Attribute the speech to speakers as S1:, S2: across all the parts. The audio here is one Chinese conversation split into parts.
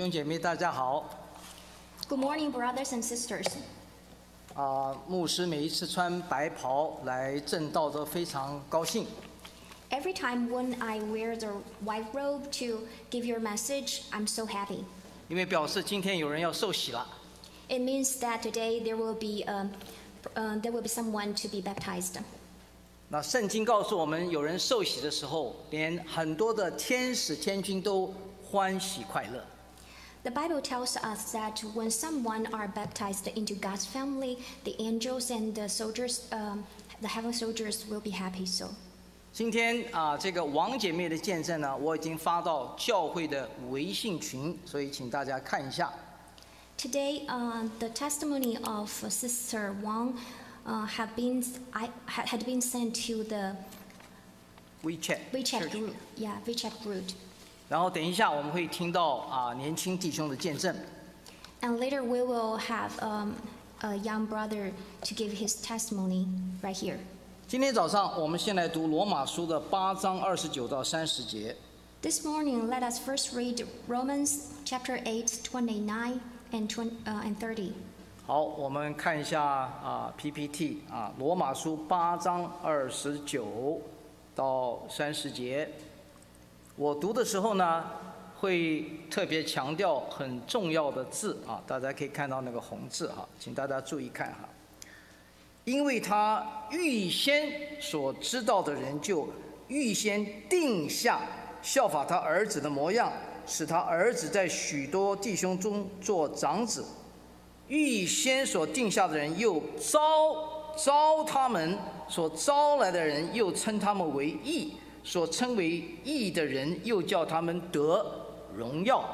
S1: 弟兄姐妹，大家好。
S2: Good morning, brothers and sisters.
S1: 牧师每一次穿白袍来正道都非常高兴。
S2: Every time when I wear the white robe to give your message, I'm so happy.
S1: 因为表示今天有人要受洗了。
S2: It means that today there will be someone to be baptized.
S1: 那圣经告诉我们，有人受洗的时候，连很多的天使天军都欢喜快乐。
S2: The Bible tells us that when someone are baptized into God's family, the angels and the soldiers, the heavenly soldiers will be happy. So.
S1: 今天这个王姐妹的见证呢，我已经发到教会的微信群，所以请大家看一下。
S2: Today, the testimony of Sister Wang had been sent to the WeChat group. Yeah, WeChat group.
S1: 然后等一下我们会听到年轻弟兄的见证。
S2: And later we will have a young brother to give his testimony right here.
S1: 今天早上我们先来读罗马书的8章29到30节。
S2: This morning, let us first read Romans chapter 8, 29 and 30.
S1: 好，我们看一下PPT 罗马书8章29到30节。我读的时候呢，会特别强调很重要的字大家可以看到那个红字请大家注意看因为他预先所知道的人，就预先定下效法他儿子的模样，使他儿子在许多弟兄中做长子。预先所定下的人，又招他们所招来的人，又称他们为义。所称为义的人，又叫他们得荣耀。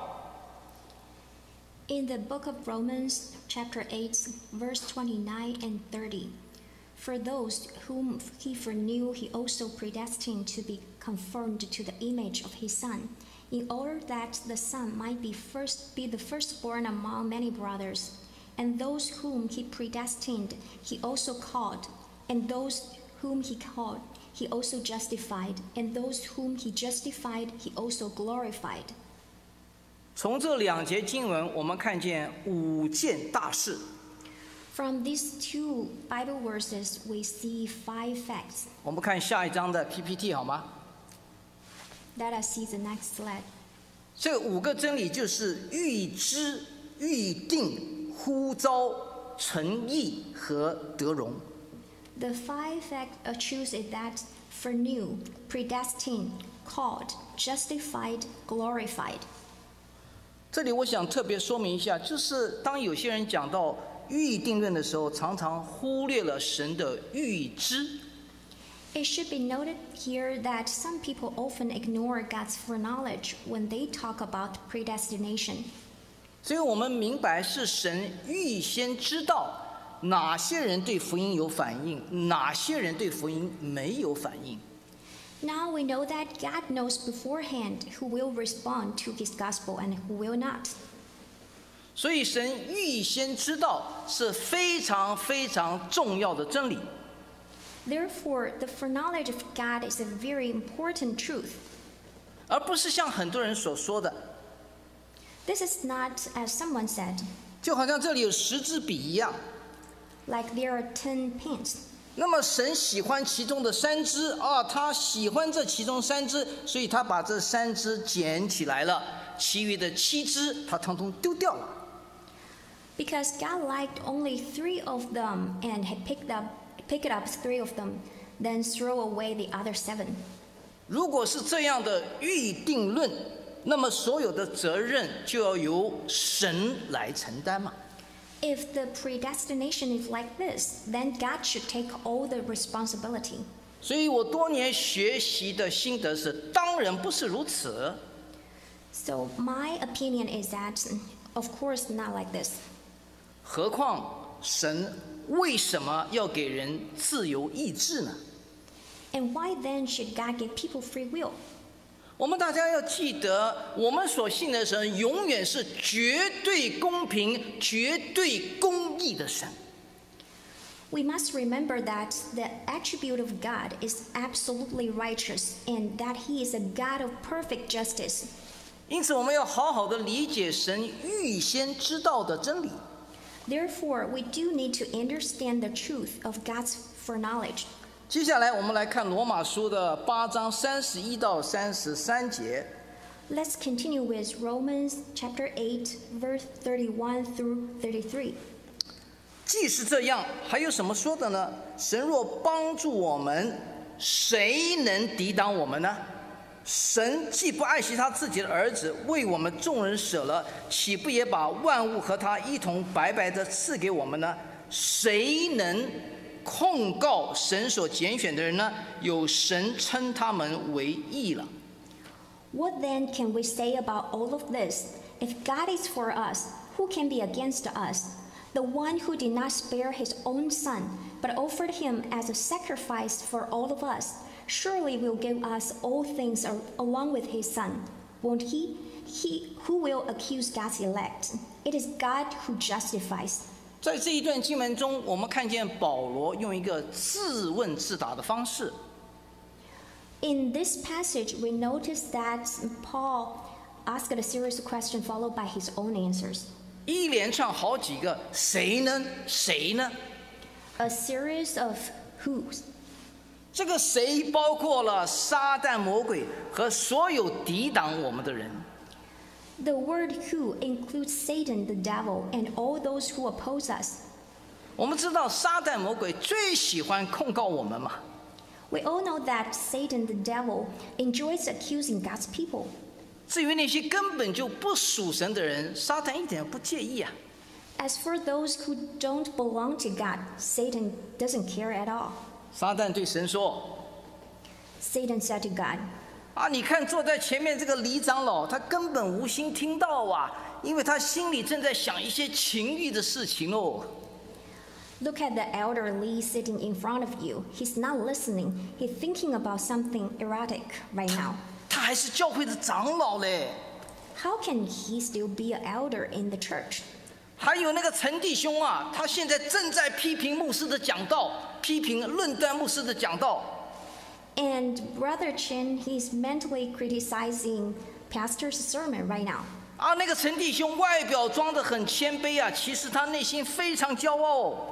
S2: In the book of Romans, chapter 8, verse 29 and 30, for those whom he foreknew, he also predestined to be conformed to the image of his Son, in order that the Son might be the firstborn among many brothers. And those whom he predestined, he also called, and those whom he called, he also justified, and those whom he justified, he also glorified.
S1: 从这两节经文，我们看见5件大事。
S2: From these two Bible verses, we see 5 facts.
S1: 我们看下一章的 PPT 好吗？
S2: Let us see the next slide.
S1: 这5个真理就是预知、预定、呼召、诚意和得荣。
S2: The 5 truths is that foreknew, predestined, called, justified, glorified.
S1: 这里我想特别说明一下，就是当有些人讲到预定论的时候，常常忽略了神的预知。
S2: It should be noted here that some people often ignore God's foreknowledge when they talk about predestination.
S1: 所以我们明白是神预先知道哪些人对福音有反应，哪些人对福音没有反应。
S2: Now we know that God knows beforehand who will respond to his gospel and who will not.
S1: 所以神预先知道是非常非常重要的真理。
S2: Therefore, the foreknowledge of God is a very important truth.
S1: 而不是像很多人所说的，
S2: This is not as someone said,
S1: 就好像这里有10支笔一样。
S2: like there are 10 pins.
S1: 那么神喜欢其中的3支他喜欢这其中3支，所以他把这3支捡起来了，其余的7支他统统丢掉了。
S2: Because God liked only 3 of them and had picked up 3 of them, then throw away the other 7.
S1: 如果是这样的预定论，那么所有的责任就要由神来承担嘛。
S2: If the predestination is like this, then God should take all the responsibility.
S1: 所以我多年学习的心得是，当然不是如此。
S2: So my opinion is that, of course, not like this.
S1: 何况神为什么要给人自由意志呢？
S2: And why then should God give people free will?
S1: 我们大家要记得，我们所信的神永远是绝对公平、绝对公义的神。
S2: We must remember that the attribute of God is absolutely righteous and that he is a God of perfect justice.
S1: 因此，我们要好好的理解神预先知道的真理。
S2: Therefore, we do need to understand the truth of God's foreknowledge.
S1: 接下来，我们来看罗马书的8章31到33节。
S2: Let's continue with Romans chapter 8, verse 31 through 33.
S1: 既是这样，还有什么说的呢？神若帮助我们，谁能抵挡我们呢？神既不爱惜他自己的儿子，为我们众人舍了，岂不也把万物和他一同白白的赐给我们呢？谁能控告神所拣选的人呢？有神称他们为义了。
S2: What then can we say about all of this? If God is for us, who can be against us? The one who did not spare his own son, but offered him as a sacrifice for all of us, surely will give us all things along with his son. Won't he? He who will accuse God's elect? It is God who justifies.
S1: 在这一段经文中，我们看见保罗用一个自问自答的方式。
S2: In this passage, we notice that Paul asked a series of questions followed by his own answers.
S1: 一连串好几个谁呢？谁呢？
S2: A series of who's.
S1: 这个谁包括了撒旦魔鬼和所有抵挡我们的人。
S2: The word who includes Satan, the devil, and all those who oppose us.
S1: 我们知道撒旦魔鬼最喜欢控告我们嘛。
S2: We all know that Satan, the devil, enjoys accusing God's people.
S1: 至于那些根本就不属神的人，撒旦一点也不介意啊。
S2: As for those who don't belong to God, Satan doesn't care at all.
S1: 撒旦对神说
S2: Satan said to God,
S1: 啊，你看坐在前面这个李长老，他根本无心听到啊，因为他心里正在想一些情欲的事情哦。
S2: Look at the elder Lee sitting in front of you. He's not listening. He's thinking about something erotic right now.
S1: 他还是教会的长老嘞。
S2: How can he still be an elder in the church?
S1: 还有那个陈弟兄啊，他现在正在批评牧师的讲道，批评论断牧师的讲道。
S2: And Brother Chin, he's mentally criticizing Pastor's sermon right now.
S1: 啊，那个陈弟兄外表装得很谦卑啊，其实他内心非常骄傲。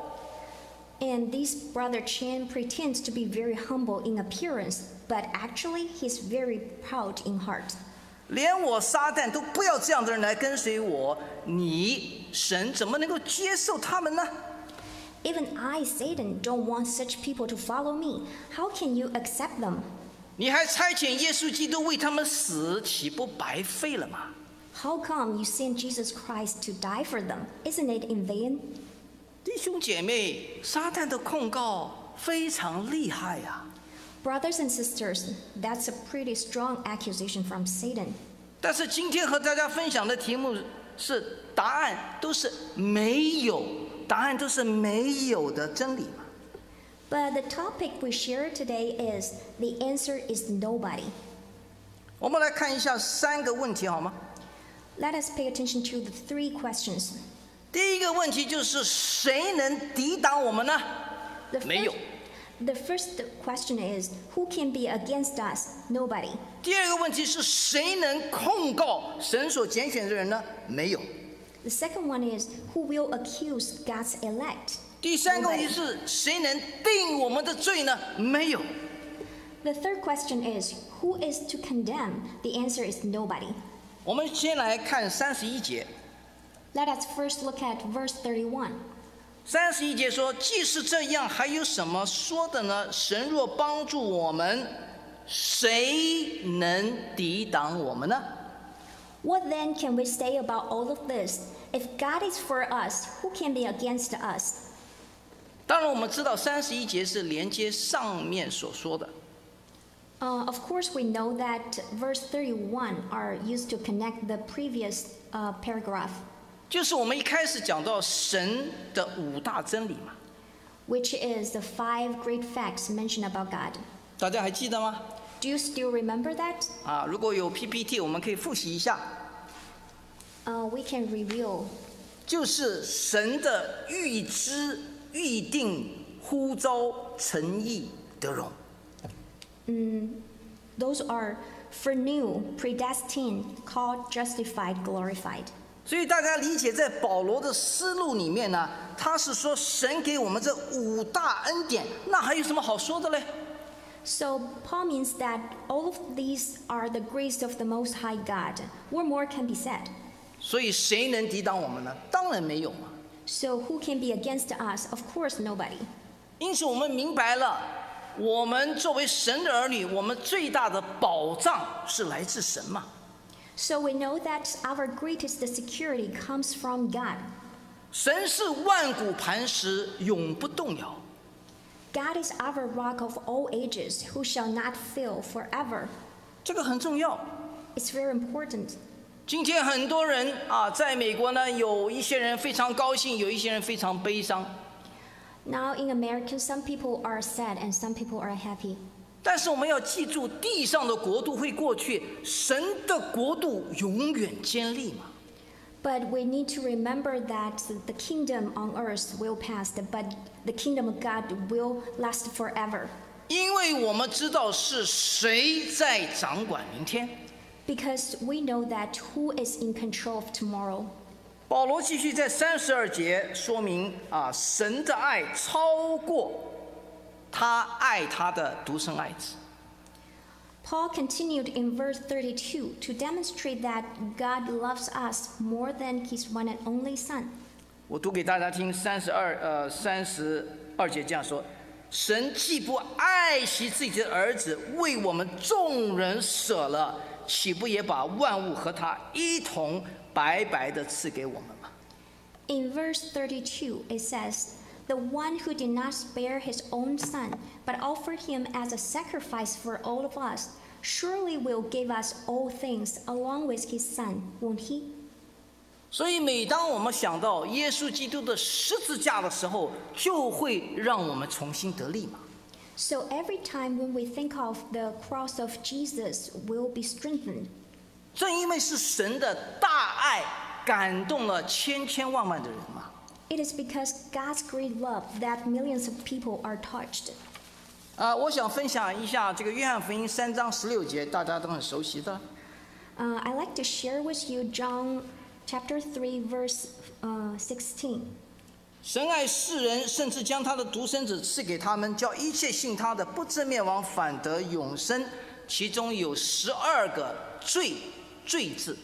S2: And this Brother Chin pretends to be very humble in appearance, but actually he's very proud in heart.
S1: 连我撒旦都不要这样的人来跟随我，你神怎么能够接受他们呢？
S2: Even I, Satan, don't want such people to follow me. How can you accept them?
S1: 你还差遣耶稣基督为他们死，岂不白费了吗？
S2: How come you sent Jesus Christ to die for them? Isn't it in vain?
S1: 弟兄姐妹，撒旦的控告非常厉害呀、
S2: Brothers and sisters, that's a pretty strong accusation from Satan.
S1: 但是今天和大家分享的题目是答案都是没有，答案都是没有的真理嘛。
S2: But the topic we share today is the answer is nobody.
S1: 我们来看一下3个问题好吗？
S2: Let us pay attention to the 3 questions.
S1: 第一个问题就是谁能抵挡我们呢？
S2: The
S1: 没有。
S2: The first question is, who can be against us? Nobody.
S1: 第二个问题是谁能控告神所拣选的人呢？没有。
S2: The second one is, who will accuse God's elect?
S1: 第三个问题是谁能定我们的罪呢？没有。
S2: The third question is, who is to condemn? The answer is nobody.
S1: 我们先来看31节。
S2: Let us first look at verse 31.
S1: 31节说：“既是这样，还有什么说的呢？神若帮助我们，谁能抵挡我们呢？”
S2: What then can we say about all of this? If God is for us, who can be against us?
S1: 当然，我们知道31节是连接上面所说的。
S2: Of course, we know that verse 31 are used to connect the previous paragraph,
S1: 就是我们一开始讲到神的5大真理嘛，
S2: which is the 5 great facts mentioned about God.
S1: 大家还记得吗？
S2: Do you still remember that?
S1: 啊，如果有 PPT， 我们可以复习一下。
S2: We can review.
S1: 就是神的预知、预定、呼召、诚意、得荣。
S2: Those are foreknew, predestined, called, justified, glorified.
S1: 所以大家理解，在保罗的思路里面呢，他是说神给我们这5大恩典，那还有什么好说的嘞？
S2: So Paul means that all of these are the grace of the Most High God. What more can be said?
S1: 所以谁能抵挡我们呢？当然没有嘛。
S2: So who can be against us? Of course, nobody.
S1: 因此我们明白了，我们作为神的儿女，我们最大的保障是来自神嘛。
S2: So we know that our greatest security comes from God.
S1: 神是万古磐石，永不动摇。
S2: God is our rock of all ages, who shall not fail forever.
S1: 这个很重要。
S2: It's very important.
S1: 今天很多人啊，在美国呢，有一些人非常高兴，有一些人非常悲伤。
S2: Now in America, some people are sad and some people are happy.
S1: 但是我们要记住，地上的国度会过去，神的国度永远坚立嘛。
S2: But we need to remember that the kingdom on earth will pass, but the kingdom of God will last forever.
S1: 因为我们知道是谁在掌管明天。
S2: Because we know that who is in control of tomorrow.
S1: 保罗继续在32节说明啊，神的爱超过他爱他的独生爱子。
S2: Paul continued in verse 32 to demonstrate that God loves us more than his one and only Son.
S1: 我读给大家听，32节这样说：神既不爱惜自己的儿子，为我们众人舍了，岂不也把万物和他一同白白的赐给我们吗？
S2: In verse 32, it says, "The one who did not spare his own son, but offered him as a sacrifice for all of us, surely will give us all things along with his son, won't he?"
S1: 所以，每当我们想到耶稣基督的十字架的时候，就会让我们重新得力嘛。
S2: So every time when we think of the cross of Jesus, we'll be strengthened.
S1: 正因为是神的大爱感动了千千万万的人嘛。
S2: It is because God's great love that millions of people are touched.
S1: 我想分享一下这个约翰福音3章16节，大家都很熟悉的。
S2: I'd like to share with you John chapter 3, verse 16.
S1: 神爱世人，甚至将他的独生子赐给他们，叫一切信他的不至灭亡，反得永生。其中有12个罪字。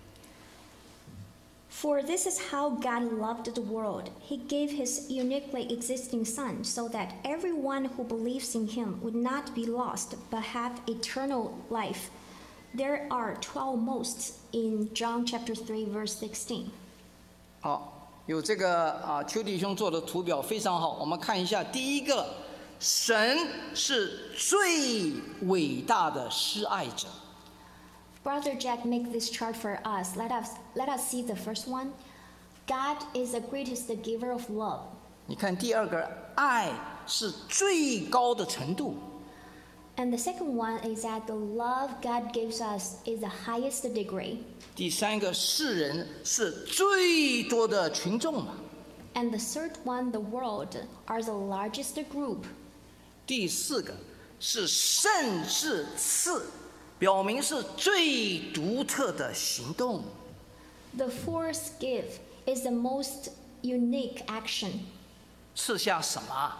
S2: For this is how God loved the world. He gave his uniquely existing Son, so that everyone who believes in him would not be lost, but have eternal life. There are 12 mosts in John chapter 3, verse 16.
S1: 好，有这个邱弟兄做的图表非常好，我们看一下。第一个，神是最伟大的施爱者。
S2: Brother Jack make this chart for us. Let us see the first one. God is the greatest giver of love.
S1: 你看第二个，爱是最高的程度。
S2: And the second one is that the love God gives us is the highest degree.
S1: 第三个，世人是最多的群众嘛。
S2: And the third one, the world, are the largest group.
S1: 第四个是甚至赐，表明是最独特的行动。
S2: The fourth gift is the most unique action.
S1: 赐下什么？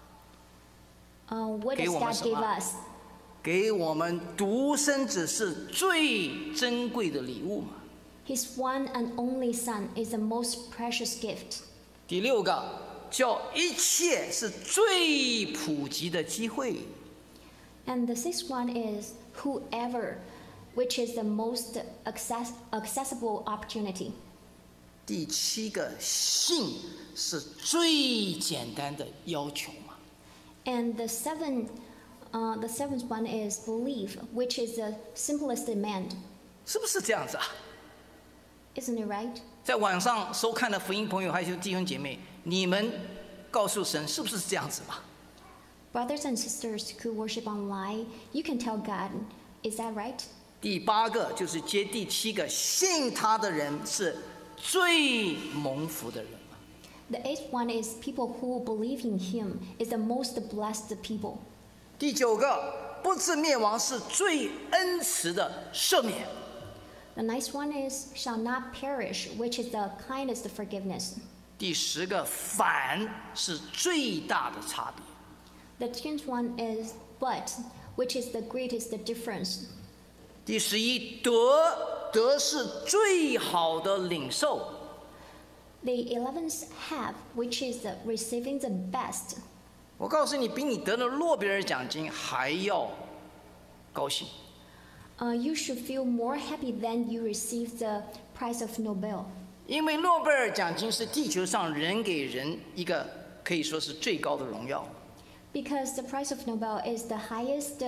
S2: What
S1: 给
S2: does
S1: 我们
S2: God
S1: 什么？
S2: give us?
S1: 给我们独生子是最珍贵的礼物嘛。
S2: His one and only Son is the most precious gift.
S1: 第六个，叫一切是最普及的机会。
S2: And the sixth one is whoever, which is the most accessible opportunity.
S1: 第七个，信是最简单的要求嘛。
S2: And the seventh one is belief, which is the simplest demand.
S1: 是不是这样子啊？
S2: Isn't it right?
S1: 在网上收看的福音朋友还有弟兄姐妹，你们告诉神是不是这样子嘛？
S2: Brothers and sisters who worship online, you can tell God, is that right?
S1: 第八个就是接第七个，信他的人是最蒙福的人嘛。
S2: The eighth one is people who believe in him is the most blessed people.
S1: 第九个， 不至灭亡，是最恩慈的赦免。
S2: The next one is shall not perish, which is the kindest forgiveness.
S1: 第10个反是最大的差别。
S2: The 10th one is but, which is the greatest difference.
S1: 第11得是最好的领受。
S2: The 11th have, which is receiving the best.
S1: 我告诉你，比你得了诺贝尔奖金还要高兴。
S2: You should feel more happy than you receive the prize of Nobel.
S1: 因为诺贝尔奖金是地球上人给人一个可以说是最高的荣耀。
S2: Because the prize of Nobel is the highest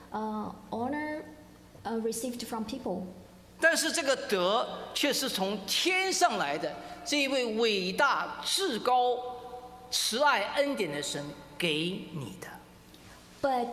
S2: honor received from people.
S1: 但是这个德却是从天上来的，这一位伟大、至高、慈爱、恩典的神给你的。
S2: But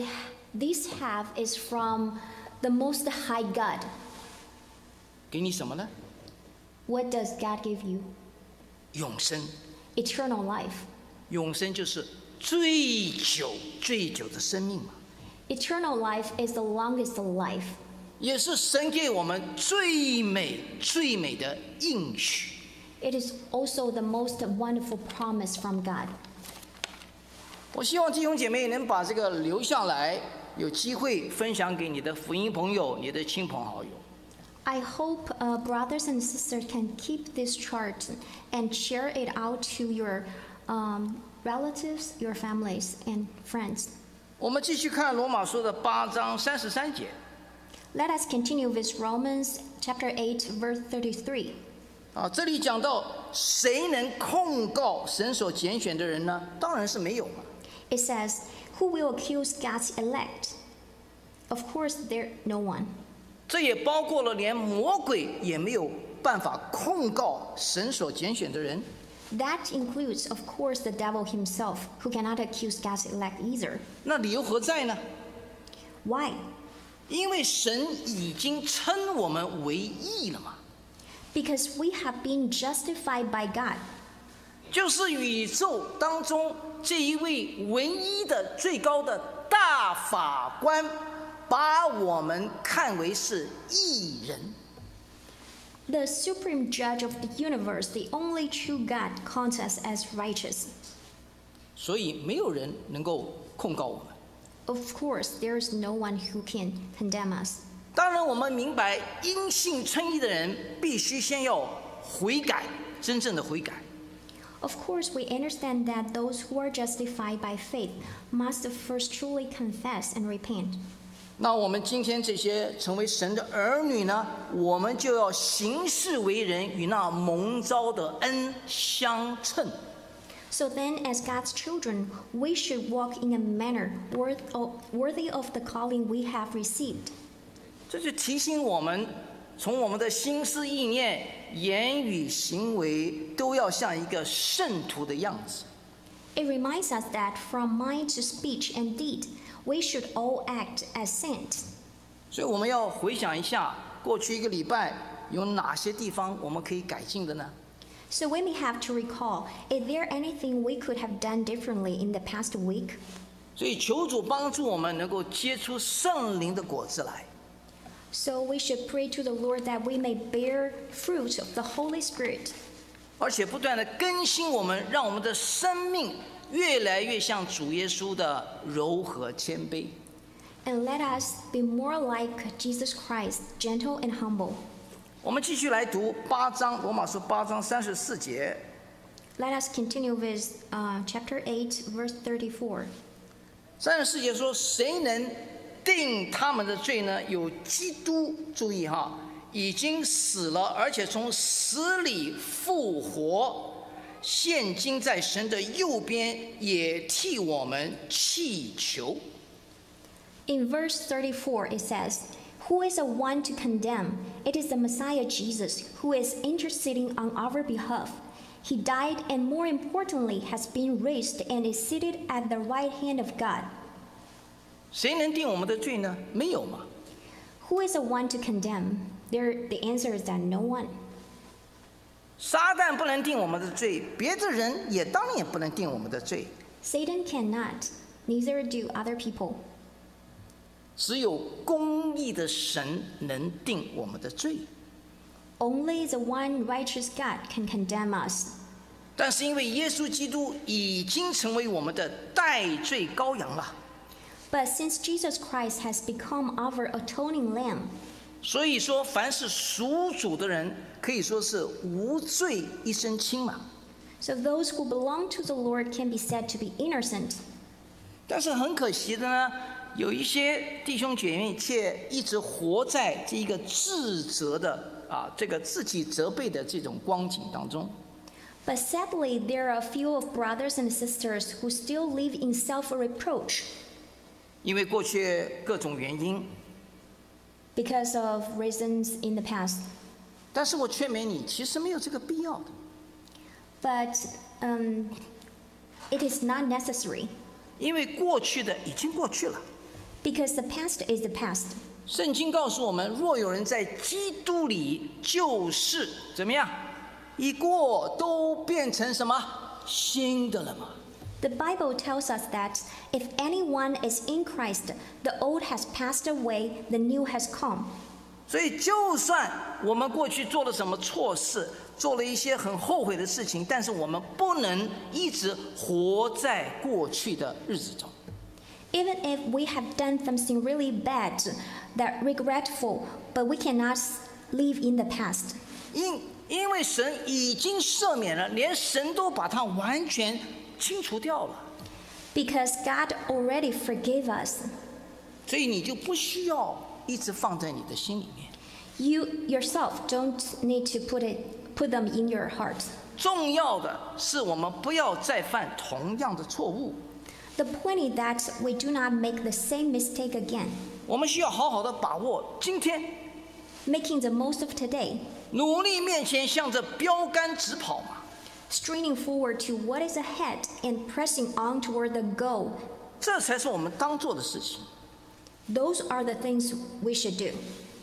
S2: this have is from the Most High God.
S1: 给你什么呢？
S2: What does God give you?
S1: 永生。
S2: Eternal life.
S1: 永生就是最久、最久的生命嘛。
S2: Eternal life is the longest life.
S1: 也是神给我们最美、最美的应许。
S2: It is also the most wonderful promise from God.
S1: 我希望弟兄姐妹能把这个留下来，有机会分享给你的福音朋友、你的亲朋好友。
S2: I hope brothers and sisters can keep this chart and share it out to your relatives, your families, and friends.
S1: 我们继续看罗马书的8章33节。
S2: Let us continue with Romans chapter 8, verse 33.
S1: 这里讲到谁能控告神所拣选的人呢？当然是没有嘛。
S2: It says, "Who will accuse God's elect?" Of course, there no one.
S1: 这也包括了连魔鬼也没有办法控告神所拣选的人。
S2: That includes, of course, the devil himself, who cannot accuse God's elect either.
S1: 那理由何在呢？
S2: Why?
S1: 因为神已经称我们为义了嘛。
S2: Because we have been justified by God.
S1: 就是宇宙当中这一位唯一的最高的大法官，把我们看为是义人。
S2: The supreme judge of the universe, the only true God, counts us as righteous.
S1: 所以没有人能够控告我们。
S2: Of course, there is no one who can condemn us.
S1: 当然，我们明白因信称义的人必须先要悔改，真正的悔改。
S2: Of course, we understand that those who are justified by faith must first truly confess and repent.
S1: 那我们今天这些成为神的儿女呢，我们就要行事为人与那蒙召的恩相称。
S2: So then, as God's children, we should walk in a manner worthy of the calling we have received.
S1: 这就提醒我们，从我们的心思意念、言语行为，都要像一个圣徒的样子。
S2: It reminds us that from mind to speech and deed, we should all act as saints.
S1: 所以我们要回想一下，过去1个礼拜有哪些地方我们可以改进的呢？
S2: So we may have to recall, is there anything we could have done differently in the past week?
S1: 所以求主帮助我们能够结出圣灵的果子来。
S2: So we should pray to the Lord that we may bear fruit of the Holy Spirit.
S1: 而且不断的更新我们，让我们的生命越来越像主耶稣的柔和谦卑。
S2: And let us be more like Jesus Christ, gentle and humble.
S1: 我们继续来读罗马书8章34节。
S2: Let us continue with chapter 8, verse 34.
S1: 34节说：“谁能定他们的罪呢？有基督，注意哈，已经死了，而且从死里复活，现今在神的右边，也替我们祈求。”
S2: In verse 34, it says, "Who is the one to condemn? It is the Messiah Jesus, who is interceding on our behalf. He died and more importantly has been raised and is seated at the right hand of God."
S1: 谁能定我们的罪呢？没有嘛。
S2: Who is the one to condemn? The answer is that no one.
S1: 撒旦不能定我们的罪，别的人也当然也不能定我们的罪。
S2: Satan cannot, neither do other people.
S1: 只有公义的神能定我们的罪。
S2: Only the one righteous God can condemn us.
S1: 但是因为耶稣基督已经成为我们的代罪羔羊了，
S2: But since Jesus Christ has become our atoning lamb,
S1: 所以说凡是属主的人，可以说是无罪一身轻嘛。
S2: so those who belong to the Lord can be said to be innocent.
S1: 但是很可惜的呢，有一些弟兄姐妹却一直活在这一个自责的这个自己责备的这种光景当中。
S2: But sadly, there are a few of brothers and sisters who still live in self-reproach
S1: 因为过去各种原因，
S2: because of reasons in the past.
S1: 但是我劝勉你，其实没有这个必要的。
S2: But it is not necessary
S1: 因为过去的已经过去了。
S2: because the past is the past.
S1: 圣经告诉我们，若有人在基督里，就是怎么样？已过都变成什么新的了吗？
S2: The Bible tells us that if anyone is in Christ, the old has passed away, the new has come.
S1: 所以，就算我们过去做了什么错事，做了一些很后悔的事情，但是我们不能一直活在过去的日子中。
S2: Even if we have done something really bad, that regretful, but we cannot live in the past.
S1: 因为神已经赦免了，连神都把它完全清除掉了，
S2: Because God already forgave us.
S1: 所以你就不需要一直放在你的心里面。
S2: You yourself don't need to put them in your heart.
S1: 重要的是我们不要再犯同样的错误。
S2: The point is that we do not make the same mistake again.
S1: 我们需要好好的把握今天，
S2: Making the most of today,
S1: 努力面前向着标杆直跑嘛。
S2: straining forward to what is ahead and pressing on toward the goal.
S1: 这才是我们当做的事情。
S2: Those are the things we should do.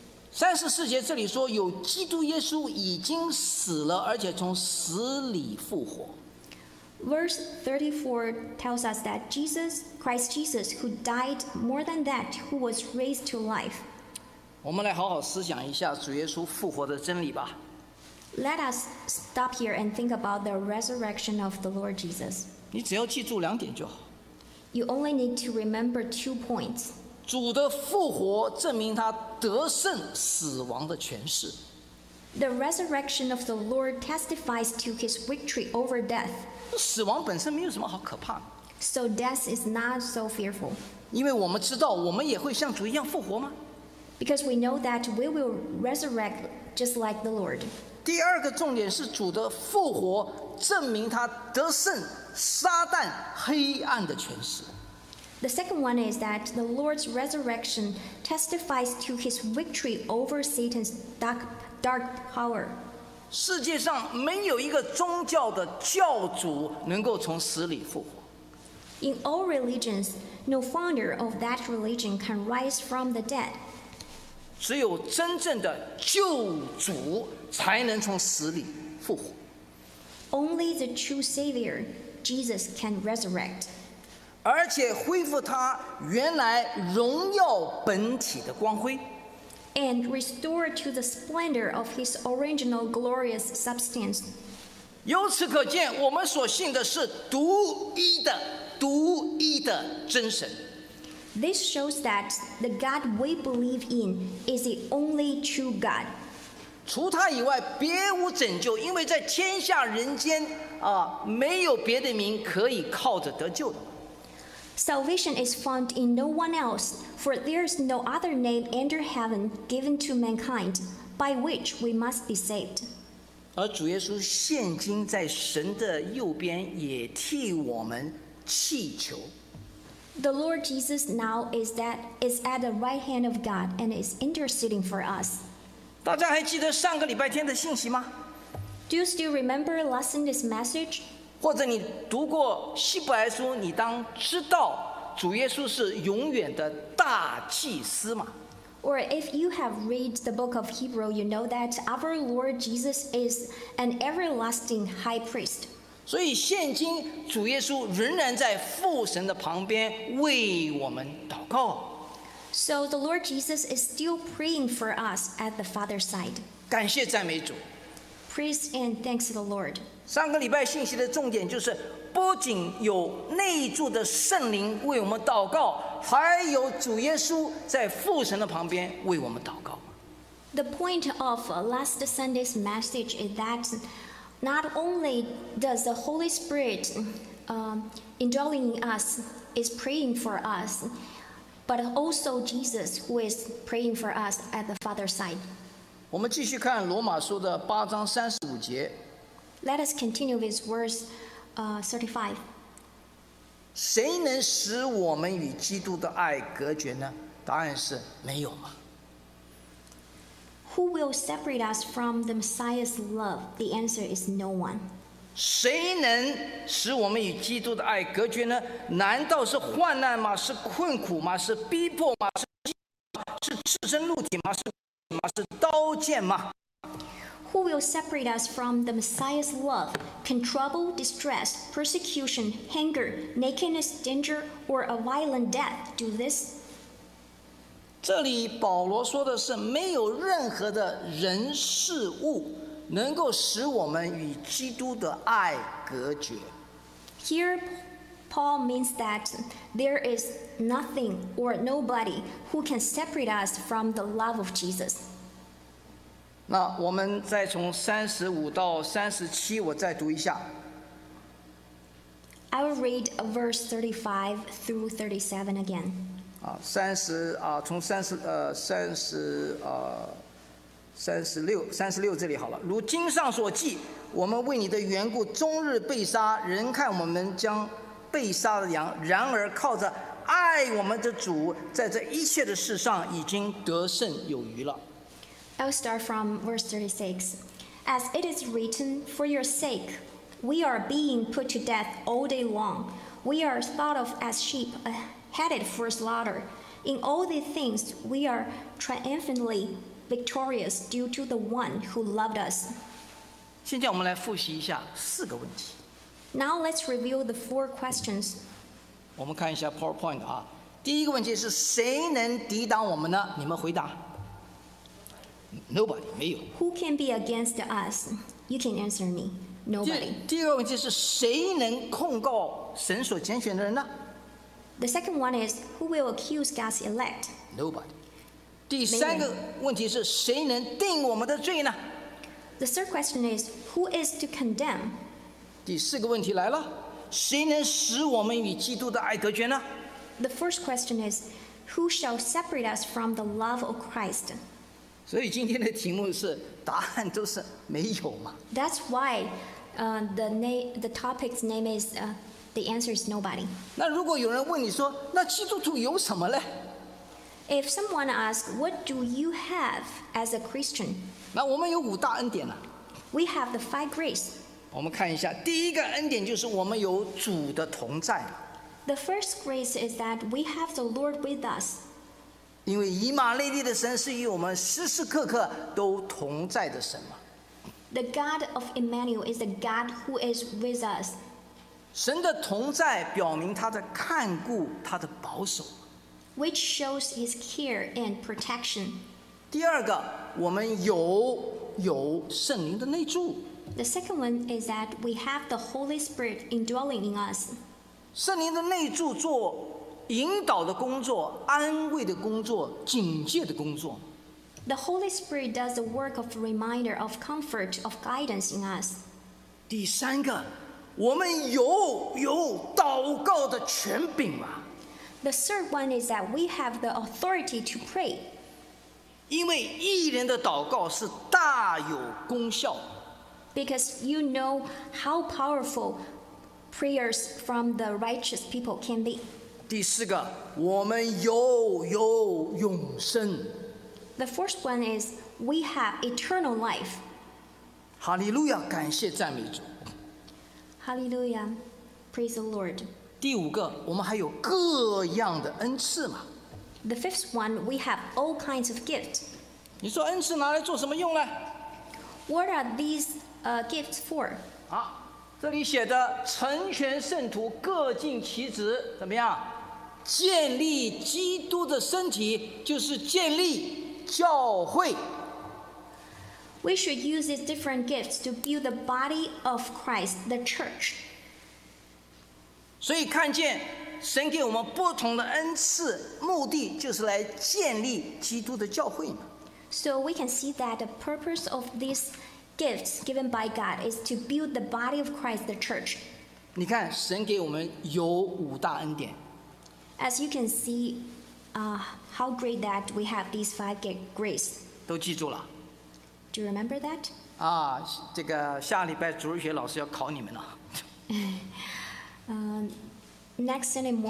S1: 34节这里说，有基督耶稣已经死了，而且从死里复活。
S2: Verse 34 tells us that Christ Jesus, who died, more than that, who was raised to life.
S1: 我们来好好思想一下主耶稣复活的真理吧。
S2: Let us stop here and think about the resurrection of the Lord Jesus.
S1: 你只要记住2点就好。
S2: You only need to remember 2 points.
S1: 主的复活证明他得胜死亡的权势。
S2: The resurrection of the Lord testifies to his victory over death.
S1: 死亡本身没有什么好可怕的，
S2: So death is not so fearful.
S1: 因为我们知道我们也会像主一样复活吗？
S2: Because we know that we will resurrect just like the Lord.
S1: 第二个重点是主的复活证明他得胜撒旦黑暗的权势。
S2: The second one is that the Lord's resurrection testifies to his victory over Satan's dark power.
S1: 世界上没有一个宗教的教主能够从死里复活。
S2: In all religions, no founder of that religion can rise from the dead.
S1: 只有真正的救主才能从死里复活。
S2: Only the true Savior, Jesus, can resurrect.
S1: 而且恢复他原来荣耀本体的光辉。
S2: And restore to the splendor of his original glorious substance.
S1: 由此可见，我们所信的是独一的真神。
S2: This shows that the God we believe in is the only true God.
S1: 除他以外，别无拯救，因为在天下人间没有别的名可以靠着得救的。
S2: Salvation is found in no one else, for there is no other name under heaven given to mankind by which we must be saved.
S1: 而主耶稣现今在神的右边，也替我们祈求。
S2: The Lord Jesus now is at the right hand of God and is interceding for us.
S1: 大家还记得上个礼拜天的信息吗？
S2: Do you still remember last Sunday's message?
S1: 或者你读过希伯来书，你当知道主耶稣是永远的大祭司嘛？
S2: Or if you have read the book of Hebrew, you know that our Lord Jesus is an everlasting high priest.
S1: 所以现今主耶稣仍然在父神的旁边为我们祷告。
S2: So the Lord Jesus is still praying for us at the Father's side.
S1: 感谢赞美主。
S2: Praise and thanks to the Lord.
S1: 上个礼拜信息的重点就是，不仅有内住的圣灵为我们祷告，还有主耶稣在父神的旁边为我们祷告。
S2: The point of last Sunday's message is that not only does the Holy Spirit indwelling us is praying for us, but also Jesus who is praying for us at the Father's side.
S1: 我们继续看罗马书的8章35节。
S2: Let us continue with verse 35.
S1: 谁能使我们与基督的爱隔绝呢？答案是没有嘛。
S2: Who will separate us from the Messiah's love? The answer is no one.
S1: 谁能使我们与基督的爱隔绝呢？难道是患难吗？是困苦吗？是逼迫吗？是赤身露体吗？是刀剑吗？
S2: Who will separate us from the Messiah's love? Can trouble, distress, persecution, hunger, nakedness, danger, or a violent death do this?
S1: 这里保罗说的是，没有任何的人事物能够使我们与基督的爱隔绝。
S2: Here, Paul means that there is nothing or nobody who can separate us from the love of Jesus.
S1: 那我们再从35到37，我再读一下。
S2: I will read verse 35 through 37 again.
S1: 从36这里好了。如经上所记，我们为你的缘故，终日被杀，人看我们将被杀的羊；然而靠着爱我们的主，在这一切的事上已经得胜有余了。
S2: I'll start from verse 36. As it is written, for your sake, we are being put to death all day long. We are thought of as sheep headed for slaughter. In all these things, we are triumphantly victorious due to the one who loved us.
S1: 现在我们来复习一下4个问题。
S2: Now let's review the 4 questions.
S1: 我们看一下 PowerPoint 啊。第一个问题是谁能抵挡我们呢？你们回答。Nobody， 没有。
S2: Who can be against us? You can answer me. Nobody.
S1: 第二个问题是谁能控告神所拣选的人呢？
S2: The second one is, who will accuse God's elect?
S1: Nobody。第三个问题是谁能定我们的罪呢？
S2: The third question is, who is to condemn?
S1: 第四个问题来了，谁能使我们与基督的爱隔绝呢？
S2: The first question is, who shall separate us from the love of Christ?
S1: 所以今天的题目是答案都是没有嘛。
S2: That's why the topic's name is the answer is nobody.
S1: 那如果有人问你说，那基督徒有什么呢？
S2: If someone asks, what do you have as a Christian?
S1: 那我们有5大恩典了。
S2: We have the 5 grace.
S1: 我们看一下，第一个恩典就是我们有主的同在。
S2: The first grace is that we have the Lord with us.
S1: 因为以马内利的神是与我们时时刻刻都同在的神嘛。
S2: The God of Emmanuel is the God who is with us.
S1: 神的同在表明他的看顾，他的保守。
S2: which shows his care and protection.
S1: 第二个，我们有圣灵的内住。
S2: The second one is that we have the Holy Spirit indwelling in us.
S1: 圣灵的内住做引导的工作、安慰的工作、警戒的工作。
S2: The Holy Spirit does the work of reminder, of comfort, of guidance in us.
S1: 第三个，我们有祷告的权柄嘛。
S2: The third one is that we have the authority to pray.
S1: 因为义人的祷告是大有功效。
S2: Because you know how powerful prayers from the righteous people can be.
S1: 第四个，我们有永生。
S2: The first one is we have eternal life.
S1: 哈利路亚，感谢赞美主。
S2: Hallelujah. Praise the Lord.
S1: 第五个，我们还有各样的恩赐嘛。
S2: The fifth one, we have all kinds of gifts.
S1: 你说恩赐拿来做什么用呢？
S2: What are these gifts for?
S1: 这里写的成全圣徒，各尽其职，怎么样？ 建立基督的身体，就是建立教会。
S2: We should use these different gifts to build the body of Christ, the church.
S1: 所以看见神给我们不同的恩赐，目的就是来建立基督的教会嘛。
S2: So we can see that the purpose of these gifts given by God is to build the body of Christ, the church.
S1: 你看，神给我们有5大恩典。
S2: As you can see, how great that we have these 5 grace.
S1: 都记住了
S2: Do you remember that?
S1: 啊！这个下礼拜主日学老师要考你们了。
S2: Next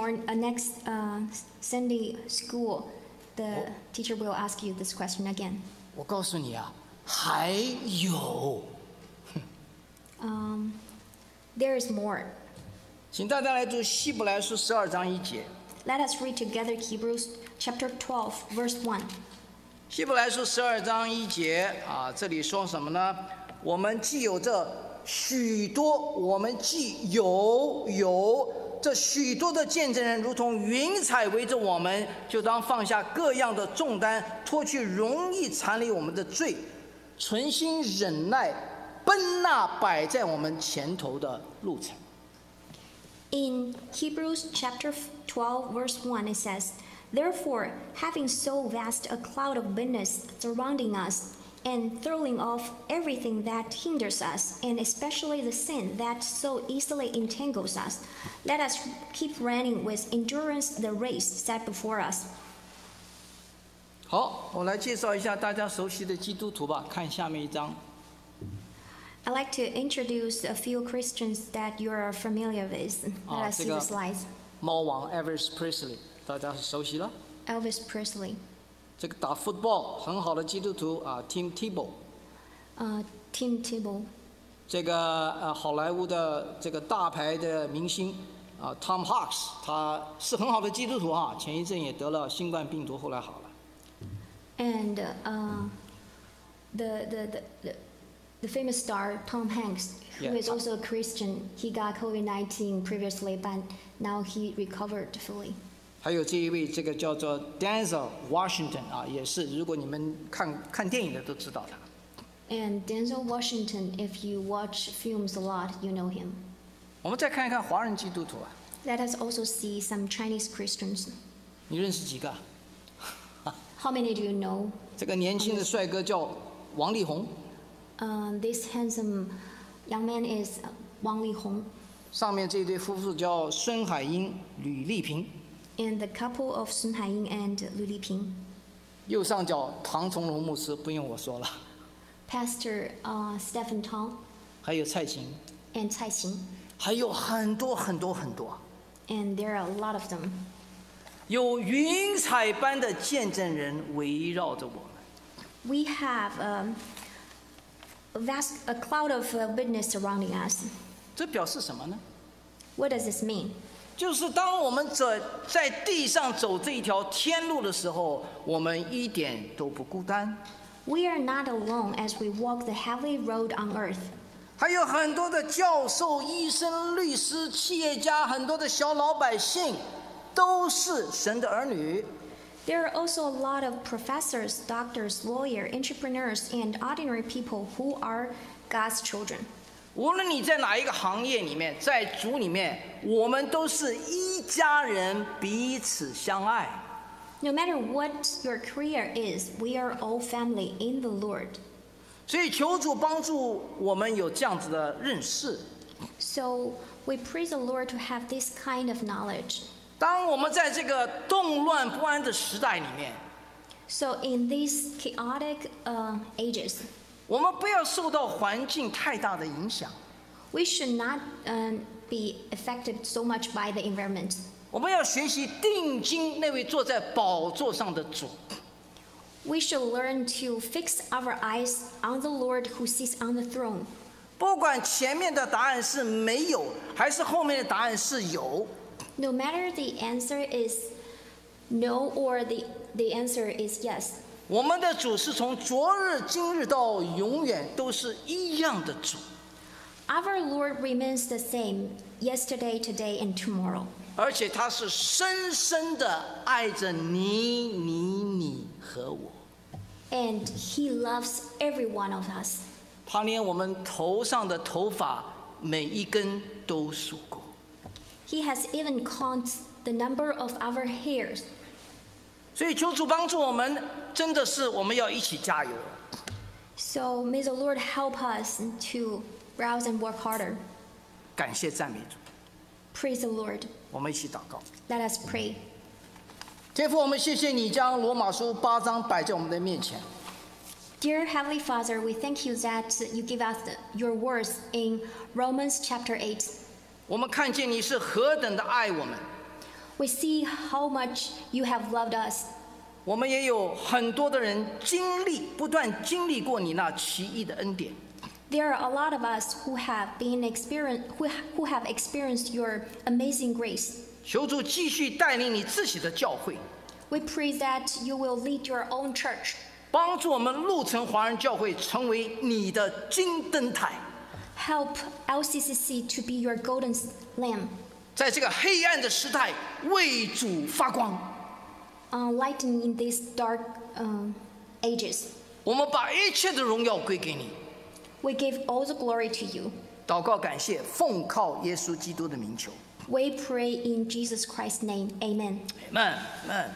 S2: Sunday school, the teacher will ask you this question again.
S1: 我告诉你啊，还有，
S2: There is more.
S1: 请大家来读希伯来书12章1节。
S2: Let us read together Hebrews chapter 12, verse 1.
S1: 希伯来书12章1节啊，这里说什么呢？我们既有这许多，我们既有这许多的见证人，如同云彩围着我们，就当放下各样的重担，脱去容易缠累我们的罪，存心忍耐，奔那摆在我们前头的路程。
S2: In Hebrews chapter 12, verse 1, it says, Therefore, having so vast a cloud of witness surrounding us, and throwing off everything that hinders us, and especially the sin that so easily entangles us, let us keep running with endurance the race set before us.
S1: 好，我来介绍一下大家熟悉的基督徒吧，看下面一章。
S2: I'd like to introduce a few Christians that you are familiar with. Let us see the slides.
S1: 猫王 Elvis Presley， 大家熟悉了。
S2: Elvis Presley,
S1: 这个打 football 很好的基督徒啊 ，Tim Tebow。
S2: Tim Tebow,
S1: 这个好莱坞的这个大牌的明星啊 ，Tom Hanks， 他是很好的基督徒啊，前一阵也得了新冠病毒，后来好了。
S2: and the famous star Tom Hanks, who
S1: Yeah.
S2: is also a Christian. He got COVID-19 previously, but now he recovered fully.
S1: 还有这一位，这个叫做 Denzel Washington 啊，也是，如果你们看电影的都知道他。
S2: And Denzel Washington, if you watch films a lot, you know him.
S1: 我们再看一看华人基督徒啊，
S2: Let us also see some Chinese Christians.
S1: 你认识几个？
S2: How many do you know?
S1: 这个年轻的帅哥叫王力宏，
S2: This handsome young man is Wang Lihong,
S1: 上面这对夫妇叫孙海英、吕丽萍，
S2: and the couple of Sun Haiying and Lu Liping.
S1: 右上角唐崇荣牧师，不用我说了，
S2: Pastor Stephen Tong
S1: 还有蔡琴，
S2: and Cai Qing.
S1: 还有很多很多很多，
S2: And there are a lot of them.
S1: 有云彩般的见证人围绕着我们。
S2: We have a cloud of witness surrounding us.
S1: 这表示什么呢？
S2: What does this mean?
S1: 就是当我们在地上走这一条天路的时候，我们一点都不孤单。
S2: We are not alone as we walk the heavenly road on earth.
S1: 还有很多的教授、医生、律师、企业家，很多的小老百姓，都是神的儿女。
S2: There are also a lot of professors, doctors, lawyers, entrepreneurs, and ordinary people who are God's children.
S1: 无论你在哪一个行业里面，在主里面，我们都是一家人，彼此相爱。
S2: No matter what your career is, we are all family in the Lord.
S1: 所以求主帮助我们有这样子的认识。
S2: So we praise the Lord to have this kind of knowledge.
S1: 当我们在这个动乱不安的时代里面，
S2: So in these chaotic ages,
S1: 我们不要受到环境太大的影响，
S2: we should not be affected so much by the environment.
S1: 我们要学习定睛那位坐在宝座上的主。
S2: We should learn to fix our eyes on the Lord who sits on the throne.
S1: 不管前面的答案是没有，还是后面的答案是有，
S2: No matter the answer is no or the answer is yes,
S1: 我们的主是从昨日、今日到永远都是一样的主。
S2: our Lord remains the same yesterday, today, and tomorrow.
S1: 而且他是深深的爱着你和我。
S2: And He loves every one of us.
S1: 他连我们头上的头发每一根都数过。
S2: He has even counted the number of our hairs.
S1: 所以求主帮助我们，真的是我们要一起加油。
S2: So may the Lord help us to browse and work harder.
S1: 感谢赞美主，
S2: Praise the Lord.
S1: 我们一起祷告。
S2: Let us pray.
S1: 天父，我们谢谢你将罗马书8章摆在我们的面前。
S2: Dear Heavenly Father, we thank you that you give us your words in Romans chapter 8.
S1: 我们看见你是何等的爱我们，
S2: We see how much you have loved us.
S1: 我们也有很多的人不断经历过你那奇异的恩典。
S2: There are a lot of us who have experienced your amazing grace.
S1: 求主继续带领你自己的教会，
S2: We pray that you will lead your own church.
S1: 帮助我们路城华人教会成为你的金灯台，
S2: Help LCCC to be your golden lamp,
S1: 在这个黑暗的时代为主发光。
S2: lighting in these dark ages.
S1: 我们把一切的荣耀归给你。
S2: We give all the glory to you.
S1: 祷告感谢，奉靠耶稣基督的名求。
S2: We pray in Jesus Christ's name. Amen.
S1: Amen.